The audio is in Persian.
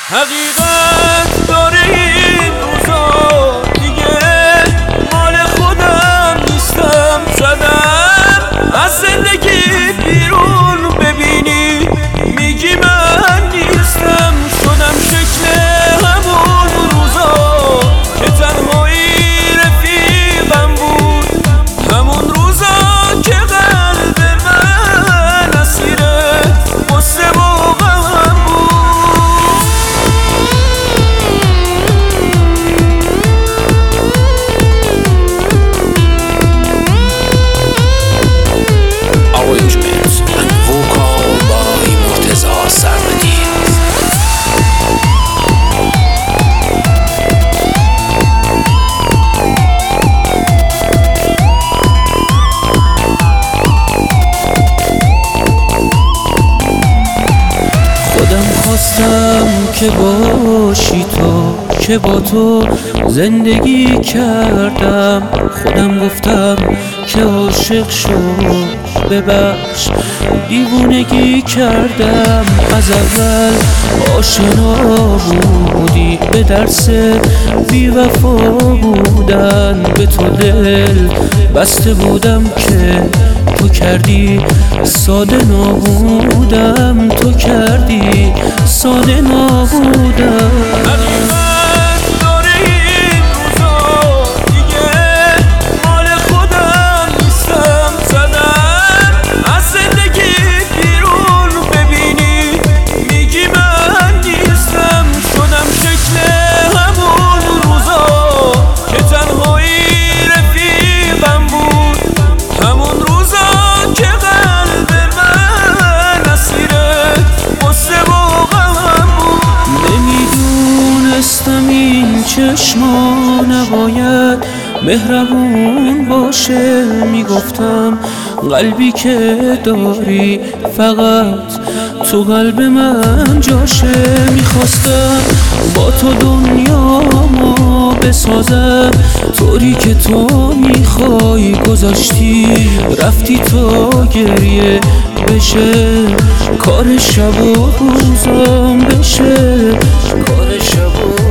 حقیقت داره این روزا دیگه مال خودم نیستم، زدم از زندگی بیرون ببینی میگی من نیستم، شدم شکل همون روزا که تنهایی رفیقم بود، همون روزا که قلب من اسیر غصه و غم بود. Arrangements and vocal by مرتضی سرمدی. خودم خواستم که باشی تو، که با تو زندگی کردم، خودم گفتم که عاشق شو ببخش دیوونگی کردم، از اول آشنا بودی به درس بی وفا بودن، به تو دل بسته بودم که تو کردی ساده نابودم، تو کردی ساده نابودم. حقیقت داره این روزا دیگه مال خودم نیستم، زدم از زندگی بیرون ببینی میگی من نیستم، شدم شکل همون روزا که تنهایی رفیقم بود، همون روزا که قلب من اسیر غصه و غم بود. نمیدونستم این چشما نباید مهربون باشه، میگفتم قلبی که داری فقط تو قلب من جاشه، میخواستم با تو دنیامو بسازم طوری که تو میخوای، گذاشتی رفتی تو گریه بشه کار شب و روزام بشه، کار شب و